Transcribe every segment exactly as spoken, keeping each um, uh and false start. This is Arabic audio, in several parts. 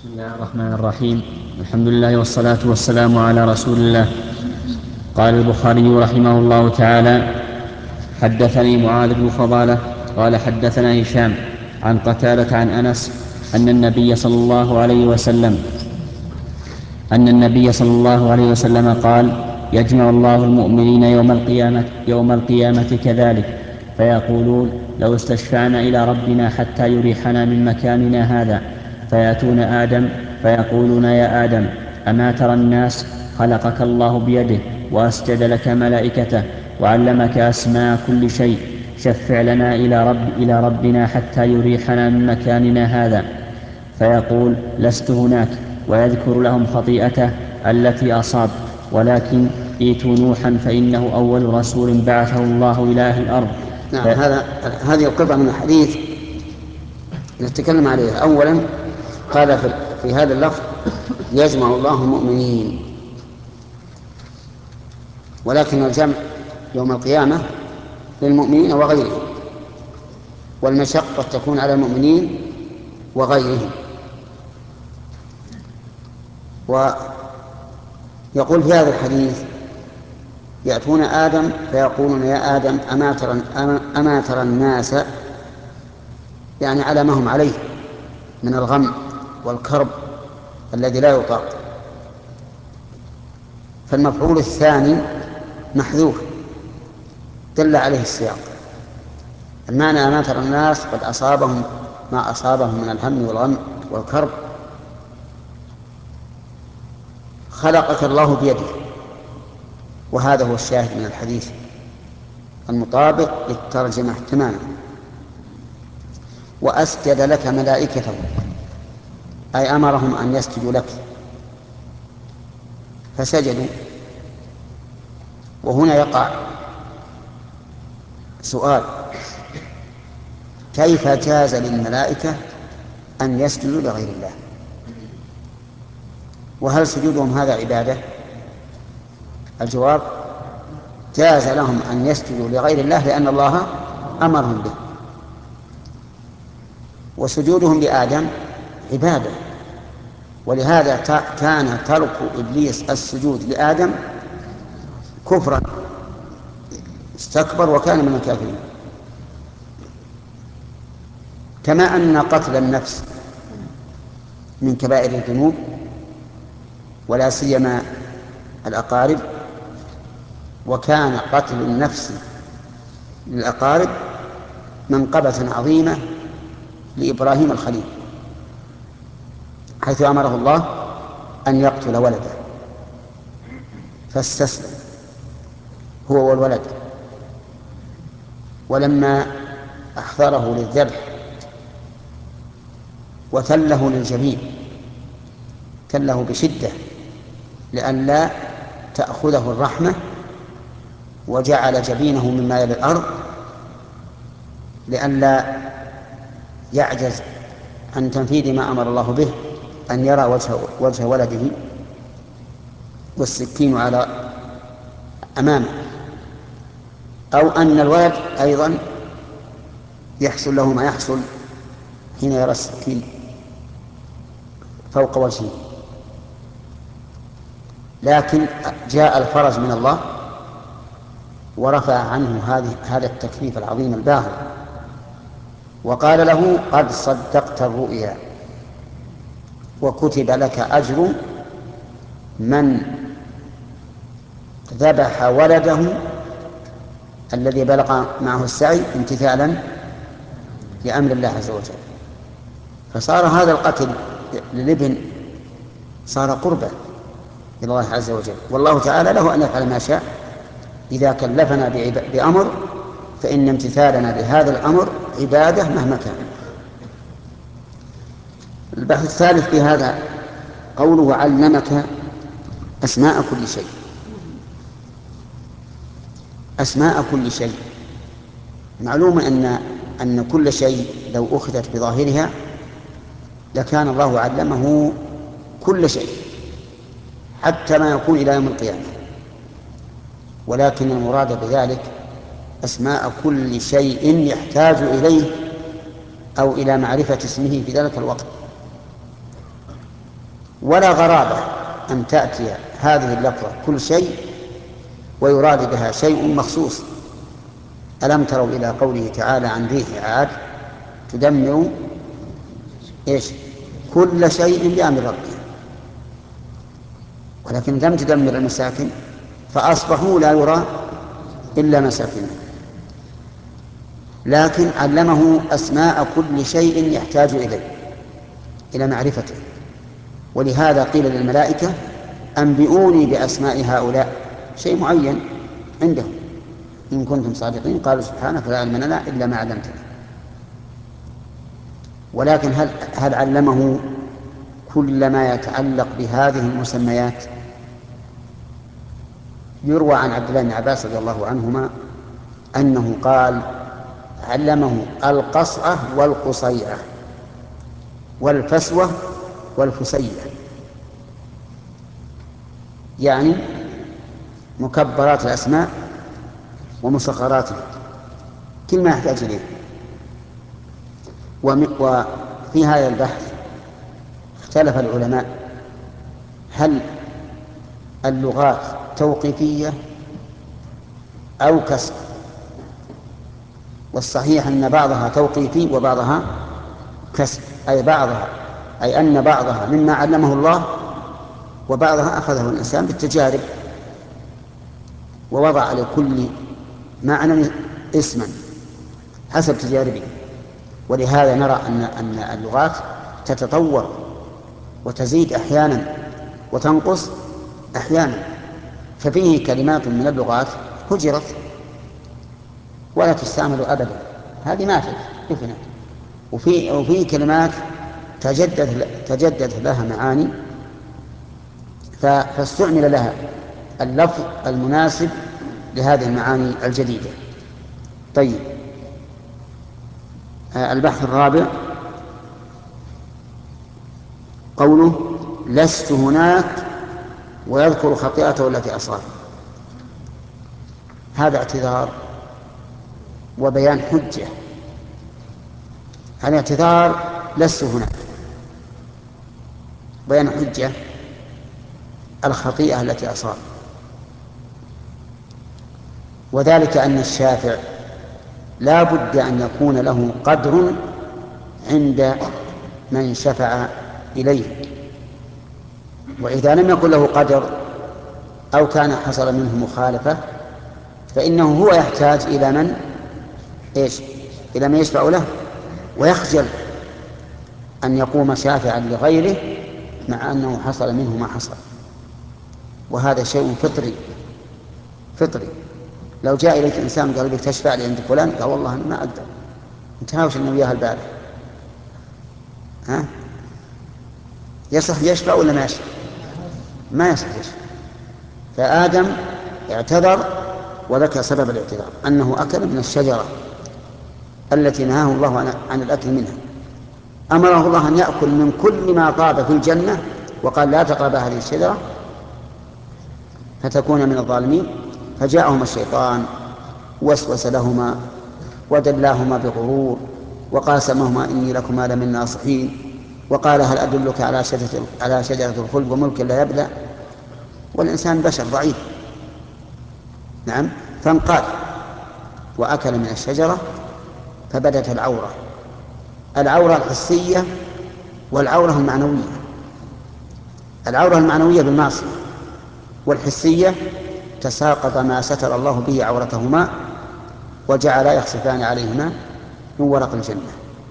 بسم الله الرحمن الرحيم. الحمد لله والصلاة والسلام على رسول الله. قال البخاري رحمه الله تعالى: حدثني معاذ بن فضالة قال حدثنا هشام عن قتادة عن أنس أن النبي صلى الله عليه وسلم أن النبي صلى الله عليه وسلم قال: يجمع الله المؤمنين يوم القيامة, يوم القيامة كذلك، فيقولون: لو استشفعنا إلى ربنا حتى يريحنا من مكاننا هذا، فيأتون آدم فيقولون: يا آدم، أما ترى الناس خلقك الله بيده وأسجد لك ملائكته وعلمك أسماء كل شيء، شفع لنا إلى, رب إلى ربنا حتى يريحنا من مكاننا هذا. فيقول: لست هناك، ويذكر لهم خطيئته التي أصاب، ولكن ائتوا نوحا فإنه أول رسول بعثه الله إلى أهل الأرض. نعم. هذا هذه القطعة من الحديث نتكلم عليها. أولا قال في, في هذا اللفظ: يجمع الله المؤمنين، ولكن الجمع يوم القيامة للمؤمنين وغيرهم، والمشقة تكون على المؤمنين وغيرهم. ويقول في هذا الحديث: يأتون آدم فيقولون: يا آدم، أما ترى, أما ترى الناس، يعني على ما هم عليه من الغم والكرب الذي لا يطاق. فالمفعول الثاني محذوف دل عليه السياق. المعنى: أما ترى الناس قد أصابهم ما أصابهم من الهم والغم والكرب، خلقك الله بيده. وهذا هو الشاهد من الحديث المطابق للترجمة تماما. وأسجد لك ملائكته، أي أمرهم أن يسجدوا لك فسجدوا. وهنا يقع سؤال: كيف جاز للملائكة أن يسجدوا لغير الله؟ وهل سجودهم هذا عبادة؟ الجواب: جاز لهم أن يسجدوا لغير الله لأن الله أمرهم به. وسجودهم لآدم عبادة، ولهذا كان ترك إبليس السجود لآدم كفرا، استكبر وكان من الكافرين. كما أن قتل النفس من كبائر الذنوب، ولا سيما الأقارب، وكان قتل النفس للأقارب منقبة عظيمة لإبراهيم الخليل، حيث أمره الله أن يقتل ولده فاستسلم هو والولد. ولما أحضره للذبح وتله للجبين، تله بشدة لئلا تأخذه الرحمة، وجعل جبينه مما يلي الأرض لئلا يعجز عن تنفيذ ما أمر الله به، أن يرى وجه, وجه ولده والسكين على أمامه، أو أن الولد أيضا يحصل له ما يحصل حين يرى السكين فوق وجهه. لكن جاء الفرج من الله ورفع عنه هذه هذا التكليف العظيم الباهظ، وقال له: قد صدقت الرؤيا، وكتب لك أجر من ذبح ولده الذي بلغ معه السعي امتثالا لأمر الله عز وجل. فصار هذا القتل للابن صار قربة إلى الله عز وجل، والله تعالى له أن يفعل ما شاء. إذا كلفنا بأمر فإن امتثالنا بهذا الأمر عبادة مهما كان. البحث الثالث في هذا قوله: علمك أسماء كل شيء. أسماء كل شيء، معلوم أن أن كل شيء لو أخذت بظاهرها لكان الله علمه كل شيء حتى ما يكون إلى يوم القيامة، ولكن المراد بذلك أسماء كل شيء يحتاج إليه أو إلى معرفة اسمه في ذلك الوقت. ولا غرابة أن تأتي هذه اللفظة كل شيء ويراد بها شيء مخصوص. ألم تروا إلى قوله تعالى عن ريح عاد تدمر إيش كل شيء بأمر ربها، ولكن لم تدمر المساكن فأصبحوا لا يرى إلا مساكنهم، لكن علمه أسماء كل شيء يحتاج إليه إلى معرفته. ولهذا قيل للملائكة أنبئوني بأسماء هؤلاء، شيء معين عندهم، إن كنتم صادقين قالوا سبحانك لا علم لنا إلا ما علمتنا. ولكن هل, هل علمه كل ما يتعلق بهذه المسميات؟ يروى عن عبد الله بن عباس رضي الله عنهما أنه قال علمه القصعة والقصيعة والفسوة والفسيئة، يعني مكبرات الأسماء ومصغراتها، كل ما يحتاج إليه. وفي هذا البحث اختلف العلماء هل اللغات توقيفية أو كسر، والصحيح أن بعضها توقيفي وبعضها كسر، أي بعضها أي أن بعضها مما علمه الله وبعضها أخذه الإنسان بالتجارب ووضع لكل معنى اسما حسب تجاربه. ولهذا نرى أن أن اللغات تتطور وتزيد أحيانا وتنقص أحيانا، ففيه كلمات من اللغات هجرت ولا تستعمل أبدا، هذه ماتت دفنت، وفي وفي كلمات تجدد تجدد لها معاني فاستعمل لها اللفظ المناسب لهذه المعاني الجديدة. طيب، البحث الرابع قوله لست هناك ويذكر خطيئته التي أصاب. هذا اعتذار وبيان حجة. الاعتذار لست هناك، بيان حجة الخطيئة التي أصاب، وذلك أن الشافع لا بد أن يكون له قدر عند من شفع إليه، وإذا لم يكن له قدر أو كان حصل منه مخالفة فإنه هو يحتاج إلى من إيش إلى من يشفع له، ويخجل أن يقوم شافعا لغيره مع أنه حصل منه ما حصل، وهذا شيء فطري فطري. لو جاء إليك إنسان قال بك تشفع لي عند فلان، قال والله أنا ما أقدر، أنت هاوش أنه وياها البارح، ها يصح يشفع ولا ما يشفع؟ ما يصح يشفع. فآدم اعتذر وذكر سبب الاعتذار أنه أكل من الشجرة التي نهاه الله عن الأكل منها. أمره الله أن يأكل من كل ما طاب في الجنة وقال لا تقرب هذه الشجرة فتكون من الظالمين، فجاءهما الشيطان وسوس لهما ودلاهما بغرور وقاسمهما إني لكما لمن الناصحين، وقال هل أدلك على شجرة على شجرة الخلد وملك لا يبلى. والإنسان بشر ضعيف، نعم، فانقاد وأكل من الشجرة فبدت العورة، العورة الحسية والعورة المعنوية. العورة المعنوية بالمعصية، والحسية تساقط ما ستر الله به عورتهما وجعل يخسفان عليهما من ورق الجنة.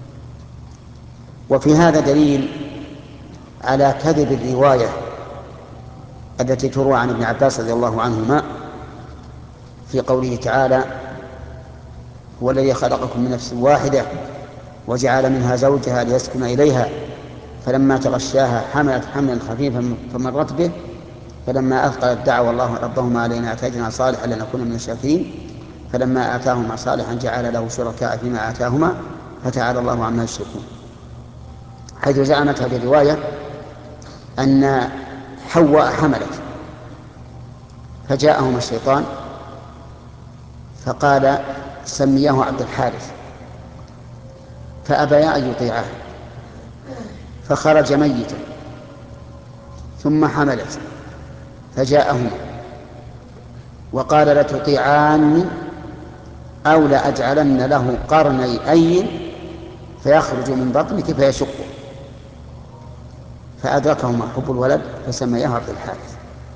وفي هذا دليل على كذب الرواية التي تروى عن ابن عباس رضي الله عنهما في قوله تعالى هو الذي خلقكم من نفس واحدة وجعل منها زوجها ليسكن إليها فلما تغشاها حملت حملا خفيفا فمرت به فلما أثقلت دعوا الله ربهما علينا آتينا صالحا لنكون من الشاكرين فلما آتاهما صالحا جعل له شركاء فيما آتاهما فتعالى الله عما يشركون. حيث زعمت هذه الرواية أن حواء حملت فجاءهما الشيطان فقال سمياه عبد الحارث فأبيا أن يطيعاه فخرج ميتا ثم حملت فجاءهما وقال لتطيعاني أو لأجعلن له قرني أيل فيخرج من بطنك فيشقه، فأدركهما حب الولد فسمياه عبد الحارث.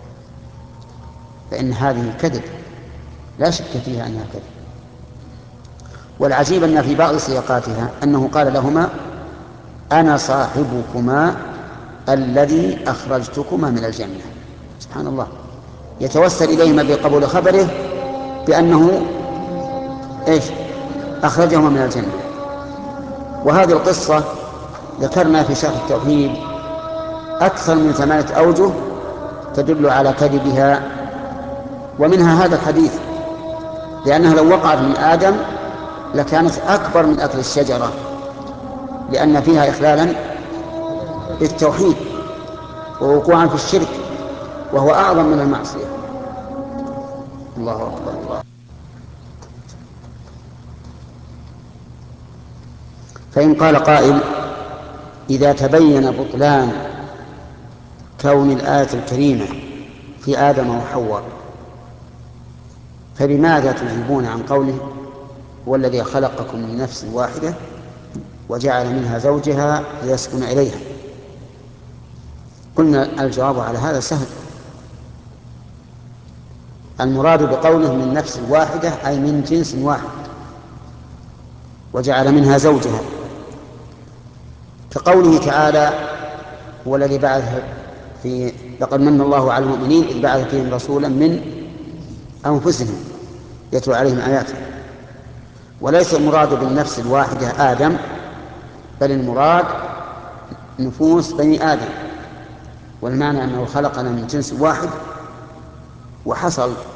فإن هذه كذب لا شك فيها أنها كذب. والعجيب أن في بعض سياقاتها أنه قال لهما أنا صاحبكما الذي أخرجتكما من الجنة. سبحان الله، يتوسل إليهما بقبول خبره بأنه إيش أخرجهما من الجنة. وهذه القصة ذكرنا في شرح التوحيد أكثر من ثمانية أوجه تدل على كذبها، ومنها هذا الحديث، لأنها لو وقعت من آدم لكانت أكبر من أكل الشجرة، لأن فيها إخلالا بالتوحيد ووقوعا في الشرك، وهو أعظم من المعصية. الله أكبر. الله. فإن قال قائل إذا تبين بطلان كون الآية الكريمة في آدم وحواء فلماذا تجيبون عن قوله هو الذي خلقكم من نفس واحدة وجعل منها زوجها ليسكن إليها؟ قلنا الجواب على هذا سهل. المراد بقوله من نفس واحدة أي من جنس واحد، وجعل منها زوجها، كقوله تعالى هو الذي بعث في لقد من الله على المؤمنين إذ بعث فيهم رسولا من أنفسهم يتلو عليهم آياته. وليس المراد بالنفس الواحدة آدم، بل المراد نفوس بني آدم، والمعنى أنه خلقنا من جنس واحد وحصل